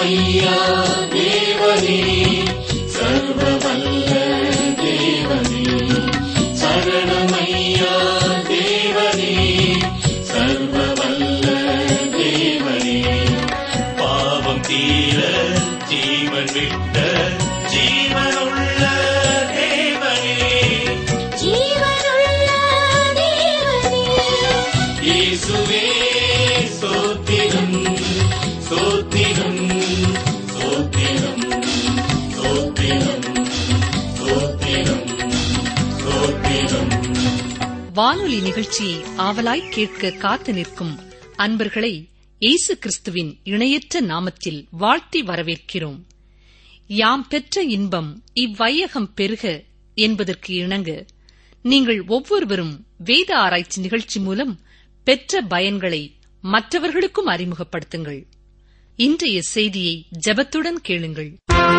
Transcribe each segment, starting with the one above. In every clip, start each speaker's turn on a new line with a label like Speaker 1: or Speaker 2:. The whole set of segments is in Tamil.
Speaker 1: சரணமையா தேவனே, சர்வவல்ல தேவனே. சரணமையா தேவனே, சர்வவல்ல தேவனே. பாவம் தீர ஜீவன் விட்ட ஜீவனுள்ள தேவனே, ஜீவனுள்ள தேவனே. இயேசுவே ஸ்தோத்திரம், ஸ்தோத்திரம், ஸ்தோத்திரம், ஸ்தோத்திரம், ஸ்தோத்திரம், ஸ்தோத்திரம்.
Speaker 2: வானொலி நிகழ்ச்சியை ஆவலாய் கேட்க காத்து நிற்கும் அன்பர்களை இயேசு கிறிஸ்துவின் இணையற்ற நாமத்தில் வாழ்த்தி வரவேற்கிறோம். யாம் பெற்ற இன்பம் இவ்வையகம் பெருக என்பதற்கு இணங்க நீங்கள் ஒவ்வொருவரும் வேத ஆராய்ச்சி நிகழ்ச்சி மூலம் பெற்ற பயன்களை மற்றவர்களுக்கும் அறிமுகப்படுத்துங்கள். இன்றைய செய்தியை ஜெபத்துடன் கேளுங்கள்.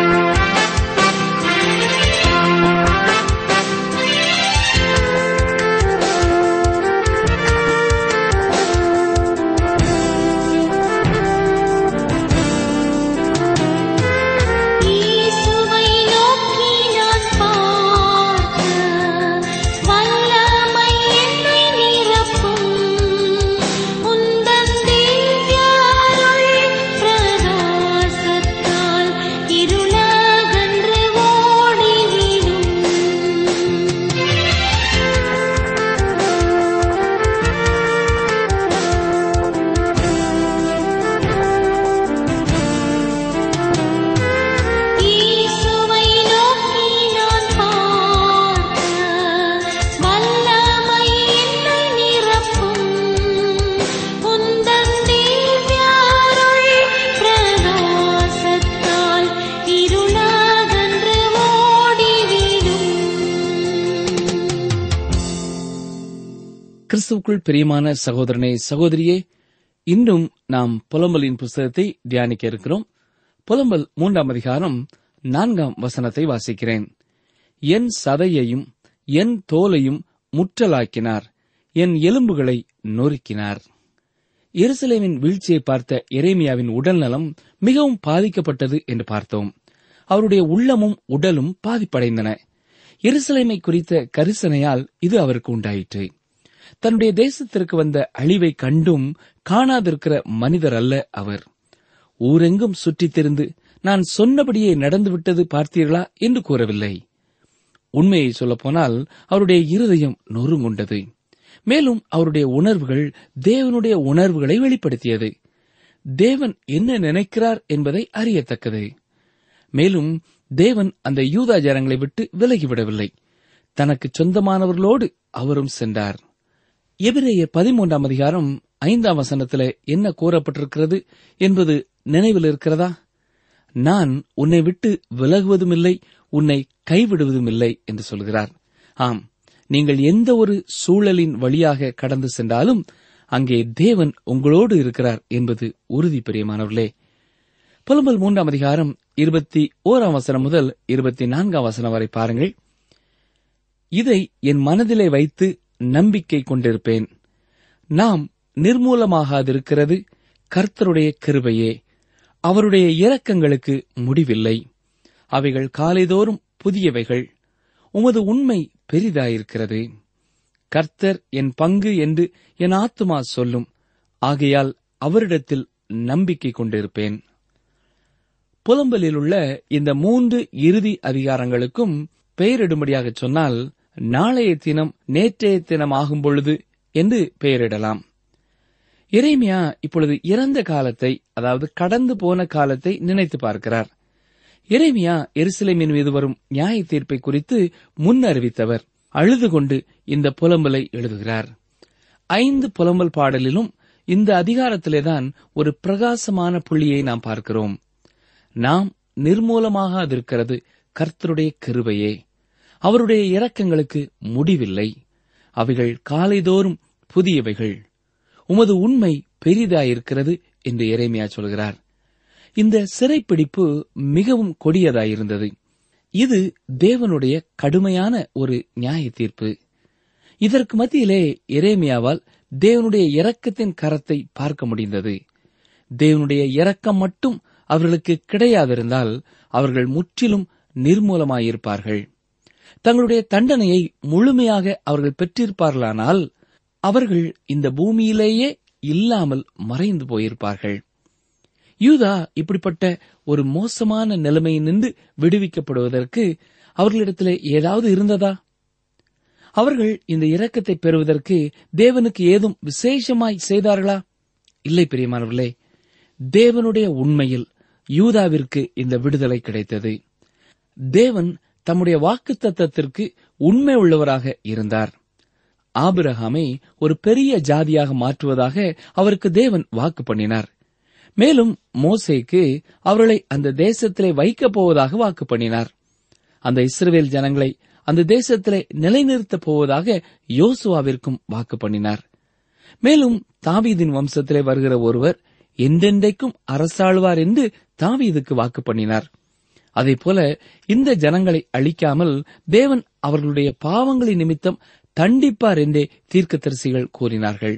Speaker 3: கிறிஸ்துவுக்குள் பிரியமான சகோதரனே, சகோதரியே, இன்றும் நாம் புலம்பலின் புஸ்தகத்தை தியானிக்க இருக்கிறோம். புலம்பல் 3ஆம் அதிகாரம் 4ஆம் வசனத்தை வாசிக்கிறேன். என் சதையையும் என் தோலையும் முற்றலாக்கினார், என் எலும்புகளை நொறுக்கினார். எருசலேமின் வீழ்ச்சியை பார்த்த எரேமியாவின் உடல்நலம் மிகவும் பாதிக்கப்பட்டது என்று பார்த்தோம். அவருடைய உள்ளமும் உடலும் பாதிப்படைந்தன. எருசலேமை குறித்த கரிசனையால் இது அவருக்கு உண்டாயிற்று. தன்னுடைய தேசத்திற்கு வந்த அழிவை கண்டும் காணாதிருக்கிற மனிதர் அல்ல அவர். ஊரெங்கும் சுற்றித் திரிந்து நான் சொன்னபடியே நடந்துவிட்டது பார்த்தீர்களா என்று கூறவில்லை. உண்மையை சொல்லப்போனால் அவருடைய இருதயம் நொறுங்குண்டது. மேலும் அவருடைய உணர்வுகள் தேவனுடைய உணர்வுகளை வெளிப்படுத்தியது. தேவன் என்ன நினைக்கிறார் என்பதை அறியத்தக்கது. மேலும் தேவன் அந்த யூதா ஜனங்களை விட்டு விலகிவிடவில்லை. தனக்கு சொந்தமானவர்களோடு அவரும் சென்றார். எபிரேயர் 13ஆம் அதிகாரம் 5ஆம் வசனத்திலே என்ன கூறப்பட்டிருக்கிறது என்பது நினைவில் இருக்கிறதா? நான் உன்னை விட்டு விலகுவதுமில்லை, உன்னை கைவிடுவதுமில்லை என்று சொல்கிறார். ஆம், நீங்கள் எந்த ஒரு சூழலின் வழியாக கடந்து சென்றாலும் அங்கே தேவன் உங்களோடு இருக்கிறார் என்பது உறுதி. பிரியமானவர்களே, புலம்பல் 3ஆம் அதிகாரம் 21ஆம் வசனம் முதல் 24ஆம் வசனம் வரை பாருங்கள். இதை என் மனதிலே வைத்து நம்பிக்கை கொண்டிருப்பேன். நாம் நிர்மூலமாகாதிருக்கிறது கர்த்தருடைய கிருபையே, அவருடைய இரக்கங்களுக்கு முடிவில்லை. அவைகள் காலைதோறும் புதியவைகள், உமது உண்மை பெரிதாயிருக்கிறது. கர்த்தர் என் பங்கு என்று என் ஆத்துமா சொல்லும், ஆகையால் அவரிடத்தில் நம்பிக்கை கொண்டிருப்பேன். புலம்பலில் உள்ள இந்த 3 இறுதி அதிகாரங்களுக்கும் பெயரிடும்படியாக சொன்னால் நாளைய தினம் நேற்றைய தினம் ஆகும் பொழுது என்று பெயரிடலாம். எரேமியா இப்பொழுது இறந்த காலத்தை, அதாவது கடந்து போன காலத்தை நினைத்து பார்க்கிறார். எரேமியா எருசலேமின் மீது வரும் நியாய தீர்ப்பை குறித்து முன் அறிவித்தவர். அழுது கொண்டு இந்த புலம்பலை எழுதுகிறார். 5 புலம்பல் பாடலிலும் இந்த அதிகாரத்திலேதான் ஒரு பிரகாசமான புள்ளியை நாம் பார்க்கிறோம். நாம் நிர்மூலமாகாதிருக்கிறது கர்த்தருடைய கிருபையே, அவருடைய இரக்கங்களுக்கு முடிவில்லை. அவைகள் காலைதோறும் புதியவைகள், உமது உண்மை பெரிதாயிருக்கிறது என்று எரேமியா சொல்கிறார். இந்த சிறைப்பிடிப்பு மிகவும் கொடியதாயிருந்தது. இது தேவனுடைய கடுமையான ஒரு நியாய தீர்ப்பு. இதற்கு மத்தியிலே எரேமியாவால் தேவனுடைய இரக்கத்தின் கரத்தை பார்க்க முடிந்தது. தேவனுடைய இரக்கம் மட்டும் அவர்களுக்கு கிடையாதிருந்தால் அவர்கள் முற்றிலும் நிர்மூலமாயிருப்பார்கள். தங்களுடைய தண்டனையை முழுமையாக அவர்கள் பெற்றிருப்பார்களானால் அவர்கள் இந்த பூமியிலேயே இல்லாமல் மறைந்து போயிருப்பார்கள். யூதா இப்படிப்பட்ட ஒரு மோசமான நிலைமையினின்று விடுவிக்கப்படுவதற்கு அவர்களிடத்திலே ஏதாவது இருந்ததா? அவர்கள் இந்த இரக்கத்தை பெறுவதற்கு தேவனுக்கு ஏதும் விசேஷமாய் செய்தார்களா? இல்லை பிரியமானவர்களே, தேவனுடைய உண்மையில் யூதாவிற்கு இந்த விடுதலை கிடைத்தது. தேவன் தம்முடைய வாக்குத்தத்தத்திற்கு உண்மை உள்ளவராக இருந்தார். ஆபிரகாமை ஒரு பெரிய ஜாதியாக மாற்றுவதாக அவருக்கு தேவன் வாக்கு பண்ணினார். மேலும் மோசேக்கு அவர்களை அந்த தேசத்திலே வைக்கப் போவதாக வாக்கு பண்ணினார். அந்த இஸ்ரவேல் ஜனங்களை அந்த தேசத்திலே நிலைநிறுத்தப் போவதாக யோசுவாவிற்கும் வாக்கு பண்ணினார். மேலும் தாவீதின் வம்சத்திலே வருகிற ஒருவர் என்றென்றைக்கும் அரசாழ்வார் என்று தாவீதுக்கு வாக்கு பண்ணினார். அதேபோல இந்த ஜனங்களை அழிக்காமல் தேவன் அவர்களுடைய பாவங்களின் நிமித்தம் தண்டிப்பார் என்றே தீர்க்கதரிசிகள் கூறினார்கள்.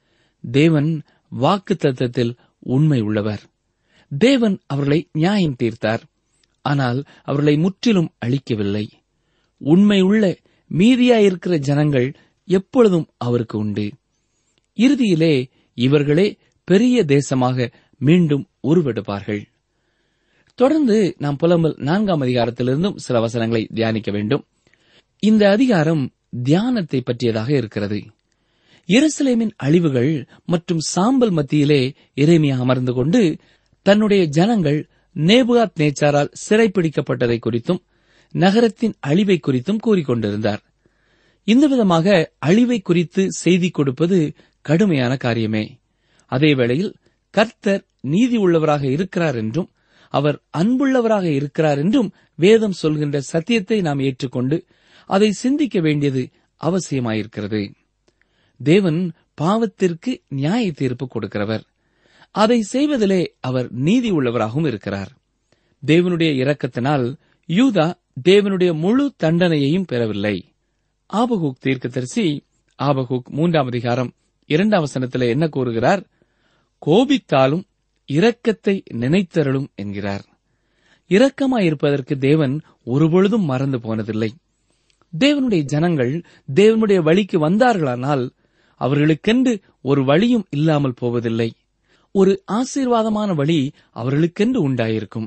Speaker 3: தேவன் வாக்குத்தத்தத்தில் உண்மை உள்ளவர். தேவன் அவர்களை நியாயம் தீர்த்தார். ஆனால் அவர்களை முற்றிலும் அழிக்கவில்லை. உண்மையுள்ள மீதியாயிருக்கிற ஜனங்கள் எப்பொழுதும் அவருக்கு உண்டு. இறுதியிலே இவர்களே பெரிய தேசமாக மீண்டும் உருவெடுப்பார்கள். தொடர்ந்து நாம் புலம்பல் 4ஆம் அதிகாரத்திலிருந்தும் சில வசனங்களை தியானிக்க வேண்டும். இந்த அதிகாரம் தியானத்தை பற்றியதாக இருக்கிறது. எருசலேமின் அழிவுகள் மற்றும் சாம்பல் மத்தியிலே எரேமியா அமர்ந்து கொண்டு தன்னுடைய ஜனங்கள் நேபுகாத் நேச்சாரால் சிறைப்பிடிக்கப்பட்டதை குறித்தும் நகரத்தின் அழிவை குறித்தும் கூறிக்கொண்டிருந்தார். இந்த விதமாக அழிவை குறித்து செய்தி கொடுப்பது கடுமையான காரியமே. அதேவேளையில் கர்த்தர் நீதி உள்ளவராக இருக்கிறார் என்றும் அவர் அன்புள்ளவராக இருக்கிறார் என்றும் வேதம் சொல்கின்ற சத்தியத்தை நாம் ஏற்றுக்கொண்டு அதை சிந்திக்க வேண்டியது அவசியமாயிருக்கிறது. தேவன் பாவத்திற்கு நியாய தீர்ப்பு கொடுக்கிறவர். அதை செய்வதிலே அவர் நீதி உள்ளவராகவும் இருக்கிறார். தேவனுடைய இரக்கத்தினால் யூதா தேவனுடைய முழு தண்டனையையும் பெறவில்லை. ஆபகூக் தீர்க்கதரிசி ஆபகூக் 3ஆம் அதிகாரம் 2ஆம் வசனத்திலே என்ன கூறுகிறார்? கோபித்தாலும் இரக்கத்தை நினைத்தருளும் என்கிறார். இரக்கமாயிருப்பதற்கு தேவன் ஒருபொழுதும் மறந்து போனதில்லை. தேவனுடைய ஜனங்கள் தேவனுடைய வழிக்கு வந்தார்களானால் அவர்களுக்கென்று ஒரு வழியும் இல்லாமல் போவதில்லை. ஒரு ஆசீர்வாதமான வழி அவர்களுக்கென்று உண்டாயிருக்கும்.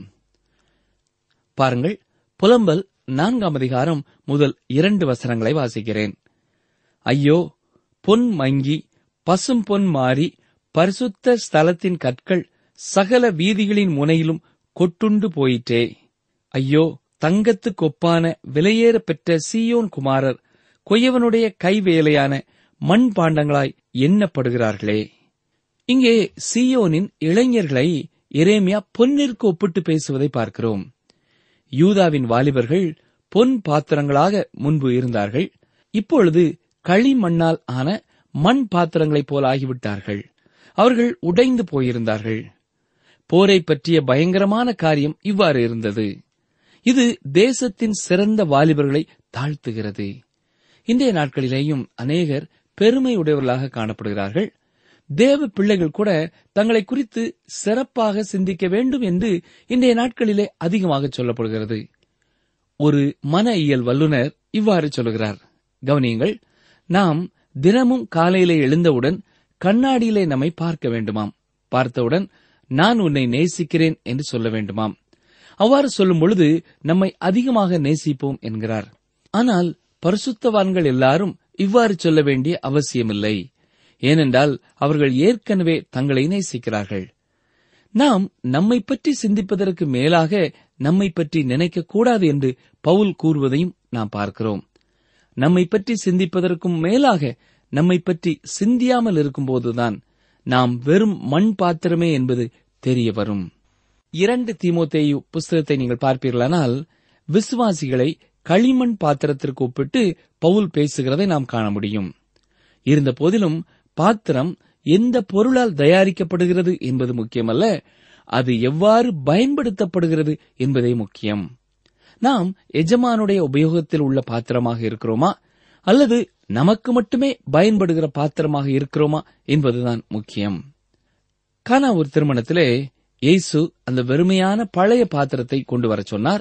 Speaker 3: பாருங்கள், புலம்பல் 4ஆம் அதிகாரம் முதல் 2 வசனங்களை வாசிக்கிறேன். ஐயோ, பொன் மங்கி பசும் பொன் மாறி பரிசுத்த ஸ்தலத்தின் கற்கள் சகல வீதிகளின் முனையிலும் கொட்டுண்டு போயிற்றே. ஐயோ, தங்கத்துக்கு ஒப்பான விலையேற பெற்ற சீயோன் குமாரர் கொய்யவனுடைய கைவேலையான மண் பாண்டங்களாய் எண்ணப்படுகிறார்களே. இங்கே சீயோனின் இளைஞர்களை எரேமியா பொன்னிற்கு ஒப்பிட்டு பேசுவதை பார்க்கிறோம். யூதாவின் வாலிபர்கள் பொன் பாத்திரங்களாக முன்பு இருந்தார்கள். இப்பொழுது களிமண்ணால் ஆன மண் பாத்திரங்களைப் போல ஆகிவிட்டார்கள். அவர்கள் உடைந்து போயிருந்தார்கள். போரை பற்றிய பயங்கரமான காரியம் இவ்வாறு இருந்தது. இது தேசத்தின் சிறந்த வாலிபர்களை தாழ்த்துகிறது. இன்றைய நாட்களிலேயும் அநேகர் பெருமை உடையவர்களாக காணப்படுகிறார்கள். தேவ பிள்ளைகள் கூட தங்களை குறித்து சிறப்பாக சிந்திக்க வேண்டும் என்று இன்றைய நாட்களிலே அதிகமாக சொல்லப்படுகிறது. ஒரு மன இயல் வல்லுநர் இவ்வாறு சொல்கிறார், கவனியுங்கள். நாம் தினமும் காலையிலே எழுந்தவுடன் கண்ணாடியிலே நம்மை பார்க்க வேண்டுமாம். பார்த்தவுடன் நான் உன்னை நேசிக்கிறேன் என்று சொல்ல வேண்டுமாம். அவ்வாறு சொல்லும் பொழுது நம்மை அதிகமாக நேசிப்போம் என்கிறார். ஆனால் பரிசுத்தவான்கள் எல்லாரும் இவ்வாறு சொல்ல வேண்டிய அவசியமில்லை. ஏனென்றால் அவர்கள் ஏற்கனவே தங்களை நேசிக்கிறார்கள். நாம் நம்மை பற்றி சிந்திப்பதற்கு மேலாக நம்மை பற்றி நினைக்கக்கூடாது என்று பவுல் கூறுவதையும் நாம் பார்க்கிறோம். நம்மை பற்றி சிந்திப்பதற்கும் மேலாக நம்மை பற்றி சிந்தியாமல் இருக்கும்போதுதான் நாம் வெறும் மண் பாத்திரமே என்பது தெரிய வரும். 2 தீமோத்தேயு புஸ்தகத்தை நீங்கள் பார்ப்பீர்களானால் விசுவாசிகளை களிமண் பாத்திரத்திற்கு ஒப்பிட்டு பவுல் பேசுகிறதை நாம் காண முடியும். இருந்த போதிலும் பாத்திரம் எந்த பொருளால் தயாரிக்கப்படுகிறது என்பது முக்கியமல்ல, அது எவ்வாறு பயன்படுத்தப்படுகிறது என்பதே முக்கியம். நாம் எஜமானுடைய உபயோகத்தில் உள்ள பாத்திரமாக இருக்கிறோமா அல்லது நமக்கு மட்டுமே பயன்படுகிற பாத்திரமாக இருக்கிறோமா என்பதுதான் முக்கியம். கானா ஒரு திருமணத்திலே இயேசு அந்த வெறுமையான பழைய பாத்திரத்தை கொண்டு வரச் சொன்னார்.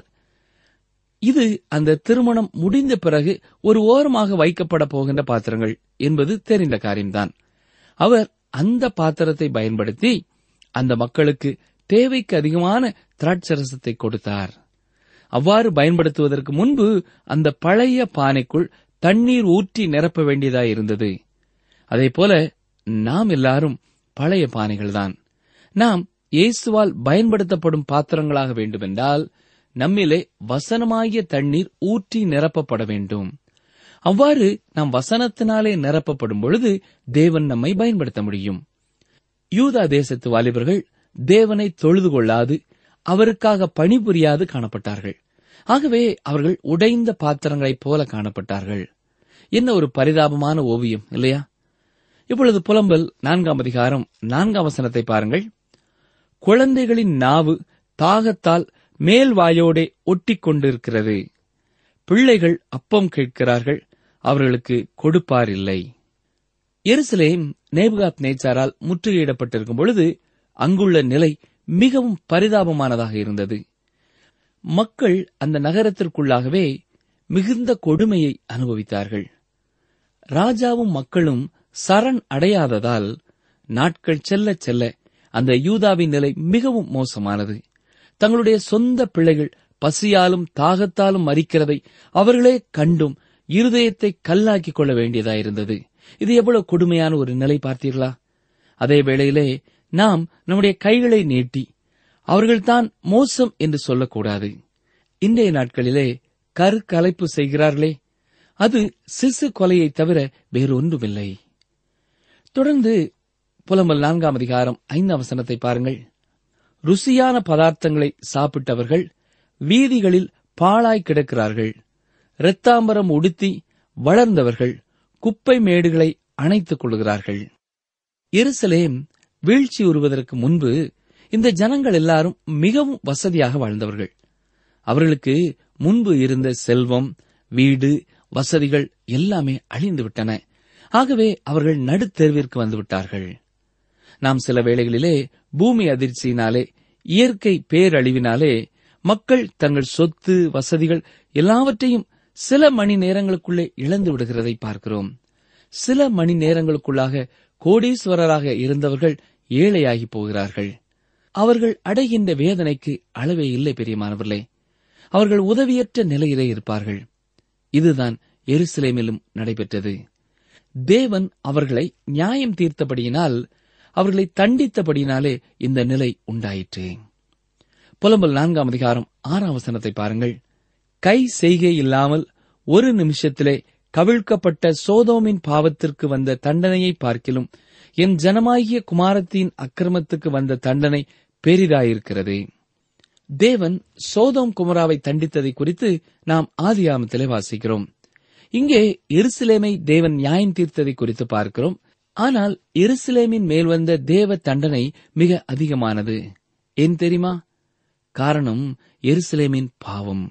Speaker 3: இது அந்த திருமணம் முடிந்த பிறகு ஒரு ஓரமாக வைக்கப்பட போகின்ற பாத்திரங்கள் என்பது தெரிந்த காரியம்தான். அவர் அந்த பாத்திரத்தை பயன்படுத்தி அந்த மக்களுக்கு தேவைக்கு அதிகமான திராட்சரசத்தை கொடுத்தார். அவ்வாறு பயன்படுத்துவதற்கு முன்பு அந்த பழைய பானைக்குள் தண்ணீர் ஊற்றி நிரப்ப வேண்டியதாயிருந்தது. அதேபோல நாம் எல்லாரும் பழைய பானைகள்தான். நாம் இயேசுவால் பயன்படுத்தப்படும் பாத்திரங்களாக வேண்டுமென்றால் நம்மிலே வசனமாகிய தண்ணீர் ஊற்றி நிரப்பப்பட வேண்டும். அவ்வாறு நாம் வசனத்தினாலே நிரப்பப்படும் பொழுது தேவன் நம்மை பயன்படுத்த முடியும். யூதா தேசத்து வாலிபர்கள் தேவனை தொழுது கொள்ளாது, அவருக்காக பணிபுரியாது காணப்பட்டார்கள். ஆகவே அவர்கள் உடைந்த பாத்திரங்களைப் போல காணப்பட்டார்கள். என்ன ஒரு பரிதாபமான ஓவியம் இல்லையா? இப்பொழுது புலம்பல் 4ஆம் அதிகாரம் 4ஆம் வசனத்தை பாருங்கள். குழந்தைகளின் நாவு தாகத்தால் மேல் வாயோடே ஒட்டிக் கொண்டிருக்கிறது. பிள்ளைகள் அப்பம் கேட்கிறார்கள், அவர்களுக்கு கொடுப்பார் இல்லை. எருசலேம் நேபுகாத்நேச்சாரால் முற்றுகையிடப்பட்டிருக்கும் பொழுது அங்குள்ள நிலை மிகவும் பரிதாபமானதாக இருந்தது. மக்கள் அந்த நகரத்திற்குள்ளாகவே மிகுந்த கொடுமையை அனுபவித்தார்கள். ராஜாவும் மக்களும் சரண் அடையாததால் நாட்கள் செல்ல செல்ல அந்த யூதாவின் நிலை மிகவும் மோசமானது. தங்களுடைய சொந்த பிள்ளைகள் பசியாலும் தாகத்தாலும் மரிக்கிறதை அவர்களே கண்டும் இருதயத்தை கல்லாக்கிக் கொள்ள வேண்டியதாயிருந்தது. இது எவ்வளவு கொடுமையான ஒரு நிலை பார்த்தீர்களா? அதே வேளையிலே நாம் நம்முடைய கைகளை நீட்டி அவர்கள்தான் மோசம் என்று சொல்லக்கூடாது. இன்றைய நாட்களிலே கருக்கலைப்பு செய்கிறார்களே, அது சிசு கொலையை தவிர வேறொன்றுமில்லை. தொடர்ந்து புலம்பல் 4ஆம் அதிகாரம் 5ஆம் வசனத்தை பாருங்கள். ருசியான பதார்த்தங்களை சாப்பிட்டவர்கள் வீதிகளில் பாழாய் கிடக்கிறார்கள். இரத்தாம்பரம் உடுத்தி வளர்ந்தவர்கள் குப்பை மேடுகளை அணைத்துக் கொள்கிறார்கள். எருசலேம் வீழ்ச்சி உறுவதற்கு முன்பு இந்த ஜனங்கள் எல்லாரும் மிகவும் வசதியாக வாழ்ந்தவர்கள். அவர்களுக்கு முன்பு இருந்த செல்வம், வீடு, வசதிகள் எல்லாமே அழிந்துவிட்டன. ஆகவே அவர்கள் நடுத்தெருவிற்கு வந்துவிட்டார்கள். நாம் சில வேளைகளிலே பூமி அதிர்ச்சியினாலே, இயற்கை பேரழிவினாலே மக்கள் தங்கள் சொத்து, வசதிகள் எல்லாவற்றையும் சில மணி நேரங்களுக்குள்ளே இழந்து விடுகிறதை பார்க்கிறோம். சில மணி நேரங்களுக்குள்ளாக கோடீஸ்வரராக இருந்தவர்கள் ஏழையாகி போகிறார்கள். அவர்கள் அடைகின்ற வேதனைக்கு அளவே இல்லை. பெரியமானவர்களே, அவர்கள் உதவியற்ற நிலையிலே இருப்பார்கள். இதுதான் எருசலேமிலும் நடைபெற்றது. தேவன் அவர்களை நியாயம் தீர்த்தபடியினால், அவர்களை தண்டித்தபடியினாலே இந்த நிலை உண்டாயிற்று. புலம்பல் 4ஆம் அதிகாரம் 6ஆம் வசனத்தை பாருங்கள். கை செய்கை இல்லாமல் ஒரு நிமிஷத்திலே கவிழ்க்கப்பட்ட சோதோமின் பாவத்திற்கு வந்த தண்டனையை பார்க்கிலும் என் ஜனமாகிய குமாரத்தின் அக்கிரமத்துக்கு வந்த தண்டனை பெரிதாயிருக்கிறது. தேவன் சோதோம் குமராவை தண்டித்ததை குறித்து நாம் ஆதியாகமத்திலே வாசிக்கிறோம். இங்கே எருசலேமை தேவன் நியாயம் தீர்த்ததை குறித்து பார்க்கிறோம். ஆனால் எருசலேமின் மேல் வந்த தேவ தண்டனை மிக அதிகமானது. ஏன் தெரியுமா? காரணம் எருசலேமின் பாவம்.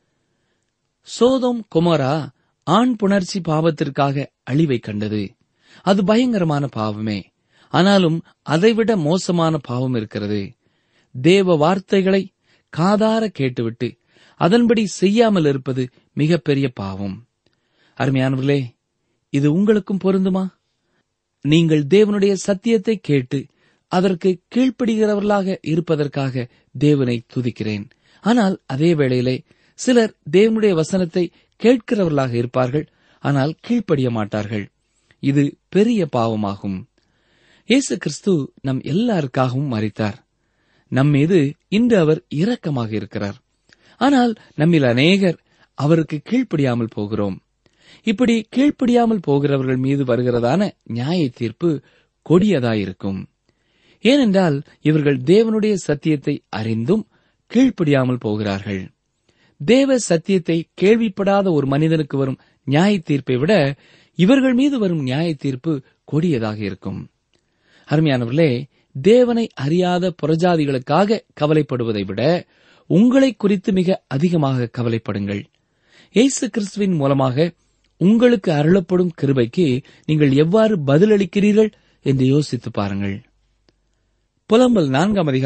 Speaker 3: சோதோம் குமரா ஆண் புணர்ச்சி பாவத்திற்காக அழிவை கண்டது. அது பயங்கரமான பாவமே. ஆனாலும் அதைவிட மோசமான பாவம் இருக்கிறது. தேவ வார்த்தைகளை காதார கேட்டுவிட்டு அதன்படி செய்யாமல் இருப்பது மிகப்பெரிய பாவம். அருமையானவர்களே, இது உங்களுக்கும் பொருந்துமா? நீங்கள் தேவனுடைய சத்தியத்தை கேட்டு அதற்கு கீழ்ப்படுகிறவர்களாக இருப்பதற்காக தேவனை துதிக்கிறேன். ஆனால் அதே வேளையிலே சிலர் தேவனுடைய வசனத்தை கேட்கிறவர்களாக இருப்பார்கள், ஆனால் கீழ்ப்படிய மாட்டார்கள். இது பெரிய பாவமாகும். இயேசு கிறிஸ்து நம் எல்லாருக்காகவும் மரித்தார். நம்மீது இன்று அவர் இரக்கமாக இருக்கிறார். ஆனால் நம்மில் அநேகர் அவருக்கு கீழ்ப்படியாமல் போகிறோம். இப்படி கீழ்ப்படியாமல் போகிறவர்கள் மீது வருகிறதான நியாய தீர்ப்பு கொடியதாயிருக்கும். ஏனென்றால் இவர்கள் தேவனுடைய சத்தியத்தை அறிந்தும் கீழ்ப்படியாமல் போகிறார்கள். தேவ சத்தியத்தை கேள்விப்படாத ஒரு மனிதனுக்கு வரும் நியாய தீர்ப்பை விட இவர்கள் மீது வரும் நியாய தீர்ப்பு கொடியதாக இருக்கும். அருமையானவர்களே, தேவனை அறியாத புறஜாதிகளுக்காக கவலைப்படுவதை விட உங்களை குறித்து மிக அதிகமாக கவலைப்படுங்கள். இயேசு கிறிஸ்துவின் மூலமாக உங்களுக்கு அருளப்படும் கிருபைக்கு நீங்கள் எவ்வாறு பதிலளிக்கிறீர்கள் என்று யோசித்து பாருங்கள். புலம்பல் 4ஆம் அதிகாரம்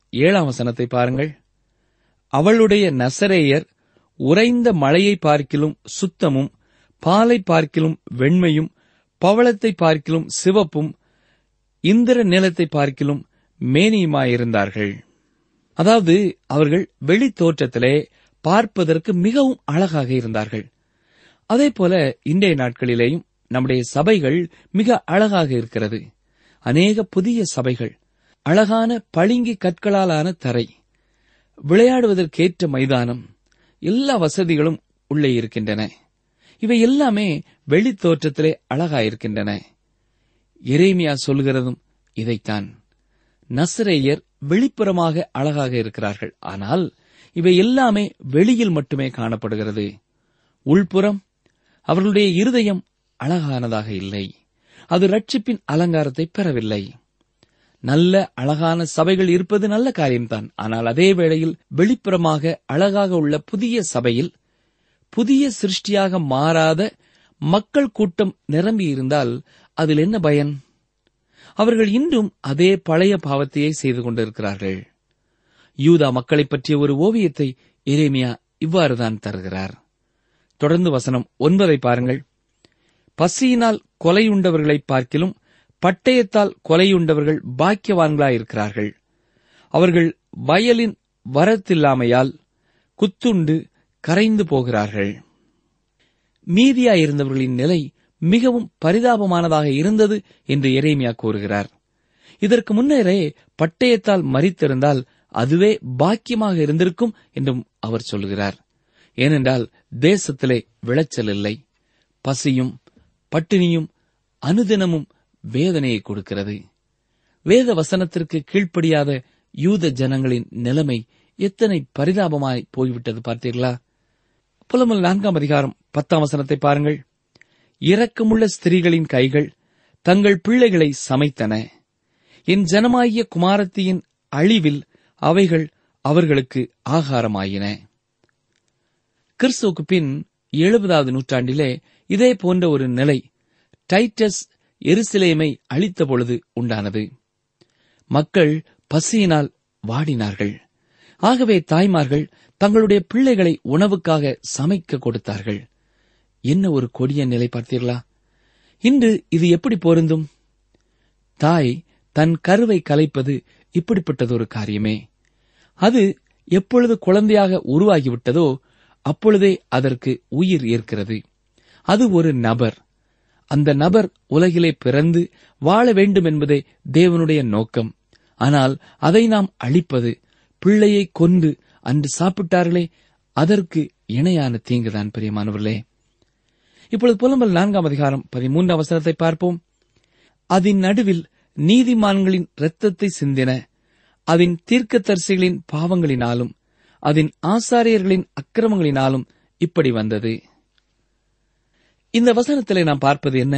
Speaker 3: 7ஆம் வசனத்தை பாருங்கள். அவளுடைய நசரேயர் உறைந்த மழையை பார்க்கிலும் சுத்தமும், பாலை பார்க்கிலும் வெண்மையும், பவளத்தை பார்க்கிலும் சிவப்பும், இந்திர நிலத்தை பார்க்கிலும் மேனியுமாயிருந்தார்கள். அதாவது அவர்கள் வெளித்தோற்றத்திலே பார்ப்பதற்கு மிகவும் அழகாக இருந்தார்கள். அதேபோல இன்றைய நாட்களிலேயும் நம்முடைய சபைகள் மிக அழகாக இருக்கிறது. அநேக புதிய சபைகள், அழகான பளிங்கு கற்களாலான தரை, விளையாடுவதற்கேற்ற மைதானம், எல்லா வசதிகளும் உள்ளே இருக்கின்றன. இவை எல்லாமே வெளித்தோற்றத்திலே அழகாயிருக்கின்றன. எரேமியா சொல்கிறதும் இதைத்தான். நசரேயர் வெளிப்புறமாக அழகாக இருக்கிறார்கள். ஆனால் இவை எல்லாமே வெளியில் மட்டுமே காணப்படுகிறது. உள்புறம் அவர்களுடைய இருதயம் அழகானதாக இல்லை. அது ரட்சிப்பின் அலங்காரத்தை பெறவில்லை. நல்ல அழகான சபைகள் இருப்பது நல்ல காரியம்தான். ஆனால் அதே வேளையில் வெளிப்புறமாக அழகாக உள்ள புதிய சபையில் புதிய சிருஷ்டியாக மாறாத மக்கள் கூட்டம் நிரம்பியிருந்தால் அதில் என்ன பயன்? அவர்கள் இன்றும் அதே பழைய பாவத்தையே செய்து கொண்டிருக்கிறார்கள். யூதா மக்களைப் பற்றிய ஒரு ஓவியத்தை எரேமியா இவ்வாறுதான் தருகிறார். தொடர்ந்து வசனம் 9 பாருங்கள். பசியினால் கொலையுண்டவர்களைப் பார்க்கிலும் பட்டயத்தால் கொலையுண்டவர்கள் பாக்கியவான்களாயிருக்கிறார்கள். அவர்கள் வயலின் வரத்தில்லாமையால் குத்துண்டு கரைந்து போகிறார்கள். மீதியாயிருந்தவர்களின் நிலை மிகவும் பரிதாபமானதாக இருந்தது என்று எரேமியா கூறுகிறார். இதற்கு முன்னரே பட்டயத்தால் மரித்திருந்தால் அதுவே பாக்கியமாக இருந்திருக்கும் என்றும் அவர் சொல்கிறார். ஏனென்றால் தேசத்திலே விளைச்சல் இல்லை. பசியும் பட்டினியும் அனுதினமும் வேதனையை கொடுக்கிறது. வேத வசனத்திற்கு கீழ்ப்படியாத யூத ஜனங்களின் நிலைமை எத்தனை பரிதாபமாய் போய்விட்டது பார்த்தீர்களா? புலம்பல் 4ஆம் அதிகாரம் 10ஆம் வசனத்தை பாருங்கள். இரக்கமுள்ள ஸ்திரீகளின் கைகள் தங்கள் பிள்ளைகளை சமைத்தன. என் ஜனமாகிய குமாரத்தியின் அழிவில் அவைகள் அவர்களுக்கு ஆகாரமாயின. கிறிஸ்துவுக்கு பின் 70வது நூற்றாண்டிலே இதே போன்ற ஒரு நிலை டைட்டஸ் எருசலேமை அழித்த பொழுது உண்டானது. மக்கள் பசியினால் வாடினார்கள். ஆகவே தாய்மார்கள் தங்களுடைய பிள்ளைகளை உணவுக்காக சமைக்க கொடுத்தார்கள். என்ன ஒரு கொடிய நிலை பார்த்தீர்களா? இன்று இது எப்படி பொருந்தும்? தாய் தன் கருவை கலைப்பது இப்படிப்பட்டதொரு காரியமே. அது எப்பொழுது குழந்தையாக உருவாகிவிட்டதோ அப்பொழுதே அதற்கு உயிர் ஏற்கிறது. அது ஒரு நபர். அந்த நபர் உலகிலே பிறந்து வாழ வேண்டும் என்பதே தேவனுடைய நோக்கம். ஆனால் அதை நாம் அழிப்பது, பிள்ளையை கொன்று அன்று சாப்பிட்டார்களே, அதற்கு இணையான தீங்குதான் பிரியமானவர்களே. இப்பொழுது புலம்பல் 4ஆம் அதிகாரம் 13ஆம் வசனத்தை பார்ப்போம். அதன் நடுவில் நீதிமான்களின் இரத்தத்தை சிந்தின, அதன் தீர்க்கதரிசிகளின் பாவங்களினாலும் அதன் ஆசாரியர்களின் அக்கிரமங்களினாலும் இப்படி வந்தது. இந்த வசனத்திலே நாம் பார்ப்பது என்ன?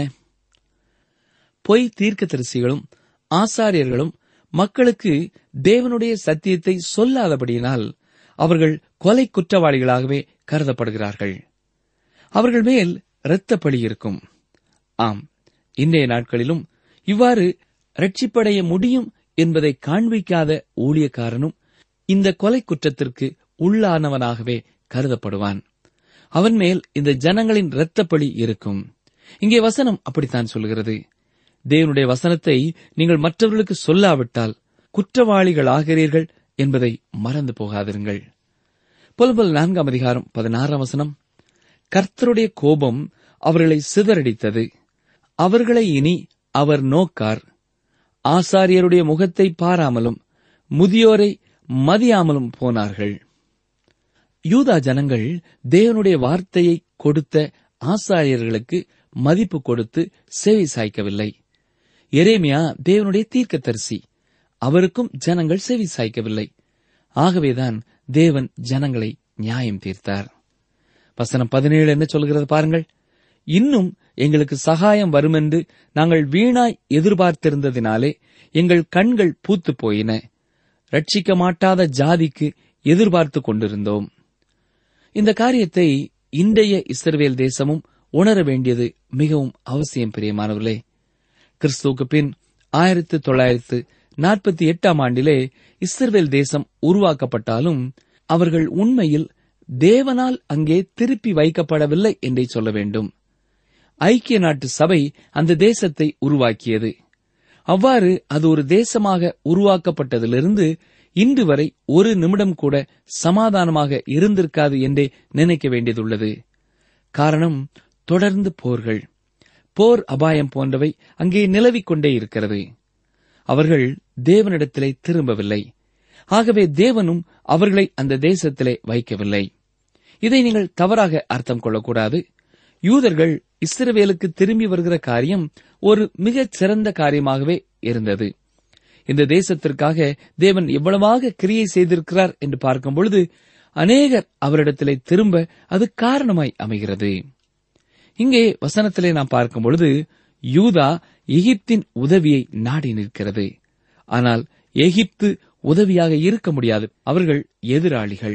Speaker 3: பொய் தீர்க்கதரிசிகளும் ஆசாரியர்களும் மக்களுக்கு தேவனுடைய சத்தியத்தை சொல்லாதபடியினால் அவர்கள் கொலை குற்றவாளிகளாகவே கருதப்படுகிறார்கள். அவர்கள் மேல் இரத்தப்பழி இருக்கும். ஆம், இன்றைய நாட்களிலும் இவ்வாறு ரட்சிப்படைய முடியும் என்பதை காண்பிக்காத ஊழியக்காரனும் இந்த கொலை குற்றத்திற்கு உள்ளானவனாகவே கருதப்படுவான். அவன் மேல் இந்த ஜனங்களின் இரத்தப்பழி இருக்கும். இங்கே வசனம் அப்படித்தான் சொல்கிறது. தேவனுடைய வசனத்தை நீங்கள் மற்றவர்களுக்கு சொல்லாவிட்டால் குற்றவாளிகளாகிறீர்கள் என்பதை மறந்து போகாதிருங்கள். புலம்பல் 4ஆம் அதிகாரம் 16ஆம் வசனம். கர்த்தருடைய கோபம் அவர்களை சிதறடித்தது, அவர்களை இனி அவர் நோக்கார். ஆசாரியருடைய முகத்தை பாராமலும் முதியோரை மதியாமலும் போனார்கள். யூதா ஜனங்கள் தேவனுடைய வார்த்தையை கொடுத்த ஆசாரியர்களுக்கு மதிப்பு கொடுத்து சேவை சாய்க்கவில்லை. எரேமியா தேவனுடைய தீர்க்கதரிசி, அவருக்கும் ஜனங்கள் செவி சாய்க்கவில்லை. ஆகவேதான் தேவன் ஜனங்களை நியாயம் தீர்த்தார். வசனம் 17 என்ன சொல்கிறது பாருங்கள். இன்னும் எங்களுக்கு சகாயம் வருமென்று நாங்கள் வீணாய் எதிர்பார்த்திருந்ததினாலே எங்கள் கண்கள் பூத்து போயின. ரட்சிக்க மாட்டாத ஜாதிக்கு எதிர்பார்த்து கொண்டிருந்தோம். இந்த காரியத்தை இன்றைய இஸ்ரவேல் தேசமும் உணர வேண்டியது மிகவும் அவசியம் பிரியமானவர்களே. கிறிஸ்துவுக்கு பின் 48ஆம் ஆண்டிலே இஸ்ரவேல் தேசம் உருவாக்கப்பட்டாலும் அவர்கள் உண்மையில் தேவனால் அங்கே திருப்பி வைக்கப்படவில்லை என்றே சொல்ல வேண்டும். ஐக்கிய நாட்டு சபை அந்த தேசத்தை உருவாக்கியது. அவ்வாறு அது ஒரு தேசமாக உருவாக்கப்பட்டதிலிருந்து இன்று வரை ஒரு நிமிடம் கூட சமாதானமாக இருந்திருக்காது என்றே நினைக்க வேண்டியதுள்ளது. காரணம், தொடர்ந்து போர்கள், போர் அபாயம் போன்றவை அங்கே நிலவிக் கொண்டே இருக்கிறது. அவர்கள் தேவனிடத்திலே திரும்பவில்லை. ஆகவே தேவனும் அவர்களை அந்த தேசத்திலே வைக்கவில்லை. இதை நீங்கள் தவறாக அர்த்தம் கொள்ளக்கூடாது. யூதர்கள் இஸ்ரவேலுக்கு திரும்பி வருகிற காரியம் ஒரு மிகச் சிறந்த காரியமாகவே இருந்தது. இந்த தேசத்திற்காக தேவன் எவ்வளவாக கிரியை செய்திருக்கிறார் என்று பார்க்கும் பொழுது அநேகர் அவரிடத்திலே திரும்ப அது காரணமாய் அமைகிறது. இங்கே வசனத்திலே நாம் பார்க்கும் பொழுது யூதா எகிப்தின் உதவியை நாடி நிற்கிறது. ஆனால் எகிப்து உதவியாக இருக்க முடியாது. அவர்கள் எதிராளிகள்.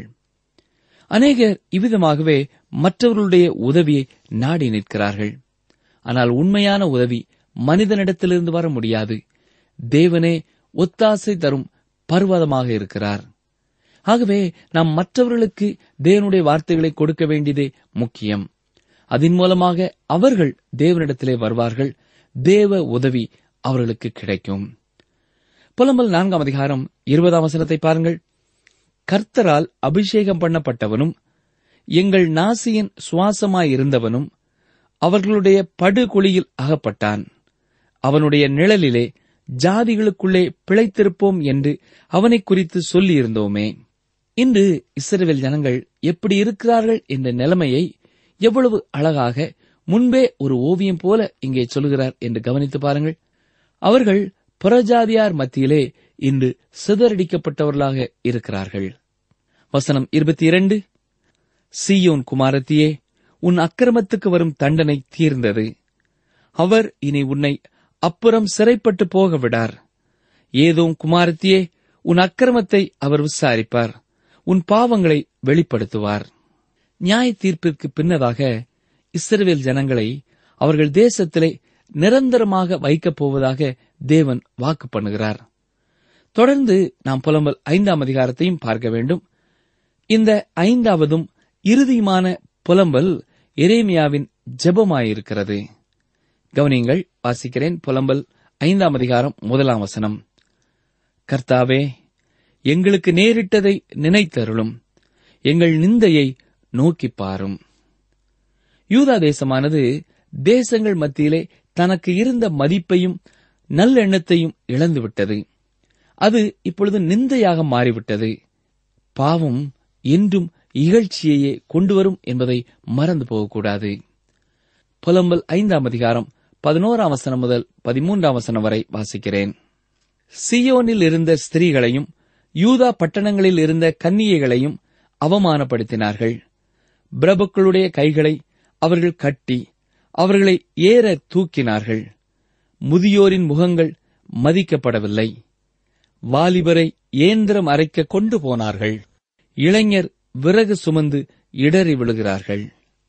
Speaker 3: அநேகர் இவ்விதமாகவே மற்றவர்களுடைய உதவியை நாடி நிற்கிறார்கள். ஆனால் உண்மையான உதவி மனிதனிடத்திலிருந்து வர முடியாது. தேவனே ஒத்தாசை தரும் பர்வதமாக இருக்கிறார். ஆகவே நாம் மற்றவர்களுக்கு தேவனுடைய வார்த்தைகளை கொடுக்க வேண்டியதே முக்கியம். அதன் மூலமாக அவர்கள் தேவனிடத்திலே வருவார்கள். தேவ உதவி அவர்களுக்கு கிடைக்கும். புலம்பல் 4ஆம் அதிகாரம் 20ஆம் வசனத்தை பாருங்கள். கர்த்தரால் அபிஷேகம் பண்ணப்பட்டவனும் எங்கள் நாசியின் சுவாசமாயிருந்தவனும் அவர்களுடைய படுகுழியில் அகப்பட்டான். அவனுடைய நிழலிலே ஜாதிகளுக்குள்ளே பிழைத்திருப்போம் என்று அவனை குறித்து சொல்லியிருந்தோமே. இன்று இஸ்ரவேல் ஜனங்கள் எப்படி இருக்கிறார்கள் என்ற நிலைமையை எவ்வளவு அழகாக முன்பே ஒரு ஓவியம் போல இங்கே சொல்கிறார் என்று கவனித்து பாருங்கள். அவர்கள் புறஜாதியார் மத்தியிலே இன்று சிதறடிக்கப்பட்டவர்களாக இருக்கிறார்கள். வசனம் 22, சீயோன் குமாரத்தியே, உன் அக்கிரமத்துக்கு வரும் தண்டனை தீர்ந்தது. அவர் இனி உன்னை அப்புறம் சிறைப்பட்டு போக விடார். ஏதோம் குமாரத்தியே, உன் அக்கிரமத்தை அவர் விசாரிப்பார், உன் பாவங்களை வெளிப்படுத்துவார். நியாய தீர்ப்பிற்கு பின்னதாக இஸ்ரவேல் ஜனங்களை அவர்கள் தேசத்திலே நிரந்தரமாக வைக்கப் போவதாக தேவன் வாக்கு பண்ணுகிறார். தொடர்ந்து நாம் புலம்பல் 5ஆம் அதிகாரத்தையும் பார்க்க வேண்டும். இந்த 5ஆவதும் இறுதியுமான புலம்பல் எரேமியாவின் ஜெபமாயிருக்கிறது. கவனியங்கள், வாசிக்கிறேன். புலம்பல் 5ஆம் அதிகாரம் 1ஆம் வசனம். கர்த்தாவே, எங்களுக்கு நேரிட்டதை நினைத்தருளும், எங்கள் நிந்தையை நோக்கிப் பாரும். யூதா தேசமானது தேசங்கள் மத்தியிலே தனக்கு இருந்த மதிப்பையும் நல்லெண்ணத்தையும் இழந்துவிட்டது. அது இப்பொழுது நிந்தையாக மாறிவிட்டது. பாவம் என்றும் இகழ்ச்சியையே கொண்டுவரும் என்பதை மறந்து போகக்கூடாது. புலம்பல் 5ஆம் அதிகாரம் 11ஆம் வசனம் முதல் 13ஆம் வசனம் வரை வாசிக்கிறேன். சீயோனில் இருந்த ஸ்திரீகளையும் யூதா பட்டணங்களில் இருந்த கன்னிகைகளையும் அவமானப்படுத்தினார்கள். பிரபுக்களுடைய கைகளை அவர்கள் கட்டி அவர்களை ஏற தூக்கினார்கள். முதியோரின் முகங்கள் மதிக்கப்படவில்லை. வாலிபரை இயந்திரம் அரைக்க கொண்டு போனார்கள். இளைஞர் விறகு சுமந்து இடறி விழுகிறார்கள்.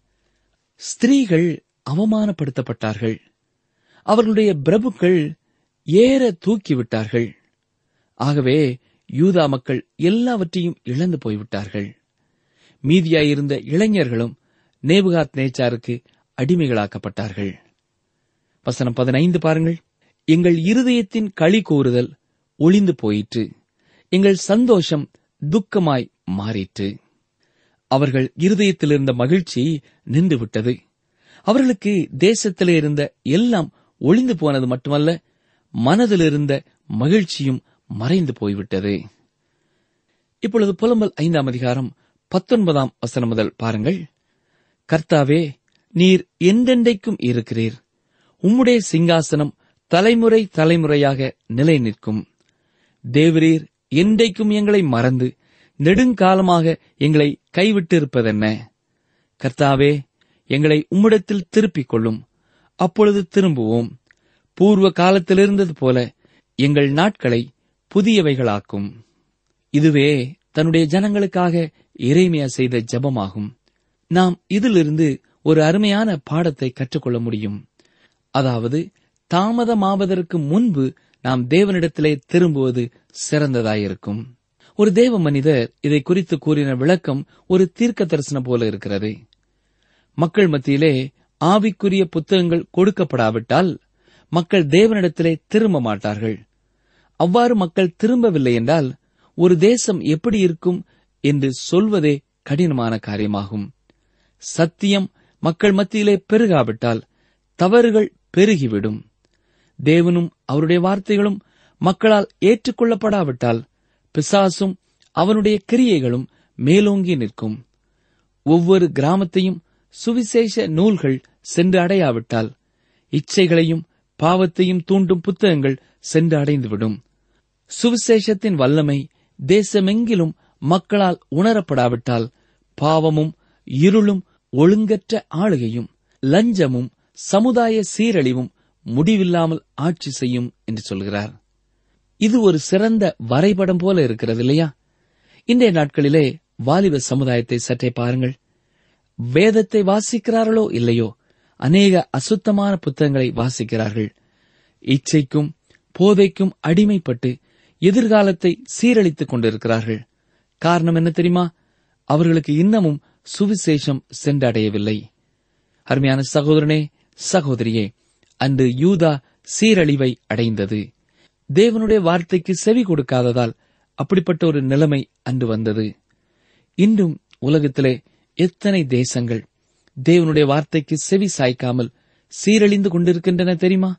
Speaker 3: ஸ்திரீகள் அவமானப்படுத்தப்பட்டார்கள். அவர்களுடைய பிரபுக்கள் ஏற தூக்கிவிட்டார்கள். ஆகவே யூதா மக்கள் எல்லாவற்றையும் இழந்து போய்விட்டார்கள். மீதியாயிருந்த இளைஞர்களும் நேபுகாத் நேச்சாருக்கு அடிமைகளாக்கப்பட்டார்கள். வசனம் 15 பாருங்கள். எங்கள் இருதயத்தின் களி கூறுதல் ஒளிந்து போயிற்று, எங்கள் சந்தோஷம் துக்கமாய் மாறிற்று. அவர்கள் இருதயத்தில் இருந்த மகிழ்ச்சி நின்றுவிட்டது. அவர்களுக்கு தேசத்திலே இருந்த எல்லாம் ஒளிந்து போனது மட்டுமல்ல, மனதிலிருந்த மகிழ்ச்சியும் மறைந்து போய்விட்டது. இப்பொழுது புலம்பல் 5ஆம் அதிகாரம் 19ஆம் வசனம் முதல் பாருங்கள். கர்த்தாவே, நீர் என்றென்றைக்கும் இருக்கிறீர். உம்முடைய சிங்காசனம் தலைமுறை தலைமுறையாக நிலை நிற்கும். தேவரீர் என்றைக்கும் எங்களை மறந்து நெடுங்காலமாக எங்களை கைவிட்டிருப்பதென்ன? கர்த்தாவே, எங்களை உம்மிடத்தில் திருப்பிக் கொள்ளும், அப்பொழுது திரும்புவோம். பூர்வ காலத்திலிருந்தது போல எங்கள் நாட்களை புதியவைகளாக்கும். இதுவே தன்னுடைய ஜனங்களுக்காக எரேமியா செய்த ஜெபமாகும். நாம் இதிலிருந்து ஒரு அருமையான பாடத்தை கற்றுக்கொள்ள முடியும். அதாவது, தாமதமாவதற்கு முன்பு நாம் தேவனிடத்திலே திரும்புவது சிறந்ததாயிருக்கும். ஒரு தேவ மனிதர் இதை குறித்து கூறின விளக்கம் ஒரு தீர்க்க தரிசனம் போல இருக்கிறது. மக்கள் மத்தியிலே ஆவிக்குரிய புத்தகங்கள் கொடுக்கப்படாவிட்டால் மக்கள் தேவனிடத்திலே திரும்ப மாட்டார்கள். அவ்வாறு மக்கள் திரும்பவில்லை என்றால் ஒரு தேசம் எப்படி இருக்கும் என்று சொல்வதே கடினமான காரியமாகும். சத்தியம் மக்கள் மத்தியிலே பெருகாவிட்டால் தவறுகள் பெருகிவிடும். தேவனும் அவருடைய வார்த்தைகளும் மக்களால் ஏற்றுக்கொள்ளப்படாவிட்டால் பிசாசும் அவனுடைய கிரியைகளும் மேலோங்கி நிற்கும். ஒவ்வொரு கிராமத்தையும் சுவிசேஷ நூல்கள் சென்று அடையாவிட்டால் இச்சைகளையும் பாவத்தையும் தூண்டும் புத்தகங்கள் சென்று அடைந்துவிடும். சுவிசேஷத்தின் வல்லமை தேசமெங்கிலும் மக்களால் உணரப்படாவிட்டால் பாவமும் இருளும் ஒழுங்கற்ற ஆளுகையும் லஞ்சமும் சமுதாய சீரழிவும் முடிவில்லாமல் ஆட்சி செய்யும் என்று சொல்கிறார். இது ஒரு சிறந்த வரைபடம் போல இருக்கிறது இல்லையா? இன்றைய நாட்களிலே வாலிப சமுதாயத்தை சற்றே பாருங்கள். வேதத்தை வாசிக்கிறார்களோ இல்லையோ, அநேக அசுத்தமான புத்தகங்களை வாசிக்கிறார்கள். இச்சைக்கும் போதைக்கும் அடிமைப்பட்டு எதிர்காலத்தை சீரழித்துக் கொண்டிருக்கிறார்கள். காரணம் என்ன தெரியுமா? அவர்களுக்கு இன்னமும் சுவிசேஷம் சென்றடையவில்லை. அருமையான சகோதரனே, சகோதரியே, அன்று யூதா சீரழிவை அடைந்தது. தேவனுடைய வார்த்தைக்கு செவி கொடுக்காததால் அப்படிப்பட்ட ஒரு நிலைமை அன்று வந்தது. இன்றும் உலகத்திலே எத்தனை தேசங்கள் தேவனுடைய வார்த்தைக்கு செவி சாய்க்காமல் சீரழிந்து கொண்டிருக்கின்றன தெரியுமா?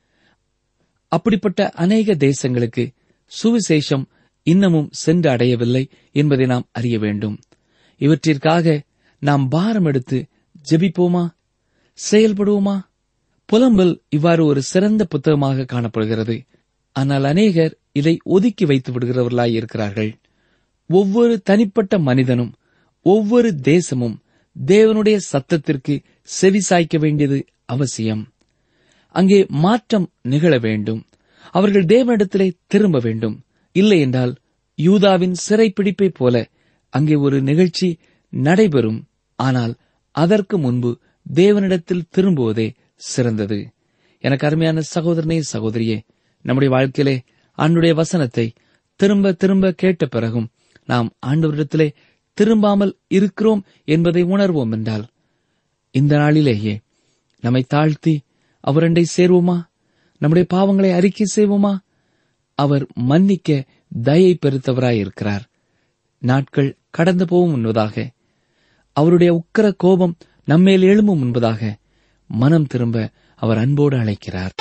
Speaker 3: அப்படிப்பட்ட அநேக தேசங்களுக்கு சுவிசேஷம் இன்னமும் சென்று அடையவில்லை என்பதை நாம் அறிய வேண்டும். இவற்றிற்காக நாம் பாரம் எடுத்து ஜெபிப்போமா? செயல்படுவோமா? புலம்பல் இவ்வாறு ஒரு சிறந்த புத்தகமாக காணப்படுகிறது. ஆனால் அநேகர் இதை ஒதுக்கி வைத்து விடுகிறவர்களாய் இருக்கிறார்கள். ஒவ்வொரு தனிப்பட்ட மனிதனும் ஒவ்வொரு தேசமும் தேவனுடைய சத்தத்திற்கு செவி சாய்க்க வேண்டியது அவசியம். அங்கே மாற்றம் நிகழ வேண்டும். அவர்கள் தேவனிடத்திலே திரும்ப வேண்டும். இல்லை என்றால் யூதாவின் சிறைப்பிடிப்பை போல அங்கே ஒரு நிகழ்ச்சி நடைபெறும். ஆனால் அதற்கு முன்பு தேவனிடத்தில் திரும்புவதே சிறந்தது. எனக்கு அருமையான சகோதரனே, சகோதரியே, நம்முடைய வாழ்க்கையிலே ஆண்டவருடைய வசனத்தை திரும்ப திரும்ப கேட்ட பிறகும் நாம் ஆண்டவரிடத்திலே திரும்பாமல் இருக்கிறோம் என்பதை உணர்வோம் என்றால் இந்த நாளிலேயே நம்மை தாழ்த்தி அவரண்டை சேர்வோமா? நம்முடைய பாவங்களை அறிக்கை செய்வோமா? அவர் மன்னிக்க தயை பெருத்தவராயிருக்கிறார். நாட்கள் கடந்து போகும் முன்பதாக, அவருடைய உக்கிர கோபம் நம்மேல் எழும்பும் முன்பதாக மனம் திரும்ப அவர் அன்போடு அழைக்கிறார்.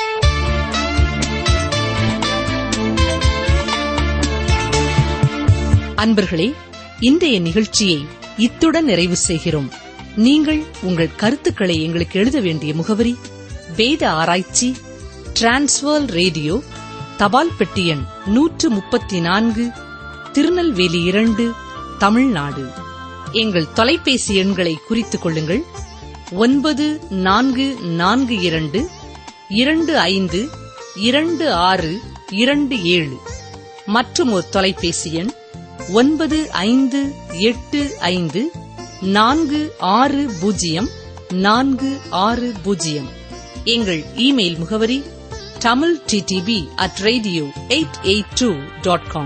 Speaker 2: அன்பர்களே, இன்றைய நிகழ்ச்சியை இத்துடன் நிறைவு செய்கிறோம். நீங்கள் உங்கள் கருத்துக்களை எங்களுக்கு எழுத வேண்டிய முகவரி: வேத ஆராய்ச்சி, டிரான்ஸ்வர்ல் ரேடியோ, தபால் பெட்டி எண் 134, திருநெல்வேலி 2, தமிழ்நாடு. எங்கள் தொலைபேசி எண்களை குறித்துக் கொள்ளுங்கள்: 9442252627 மற்றும் ஒரு தொலைபேசி எண் 9585460460. எங்கள் இமெயில் முகவரி tamilttb@radio882.com.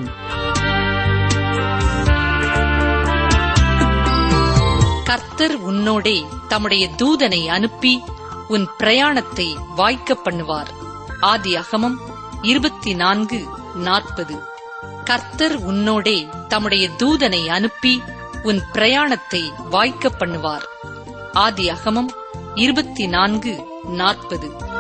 Speaker 2: கர்த்தர் உன்னோடே தம்முடைய தூதனை அனுப்பி உன் பிரயாணத்தை வாய்க்க பண்ணுவார். ஆதியாகமம் 24:40. கர்த்தர் உன்னோடே தம்முடைய தூதனை அனுப்பி உன் பிரயாணத்தை வாய்க்க பண்ணுவார். ஆதியாகமம் 24:40.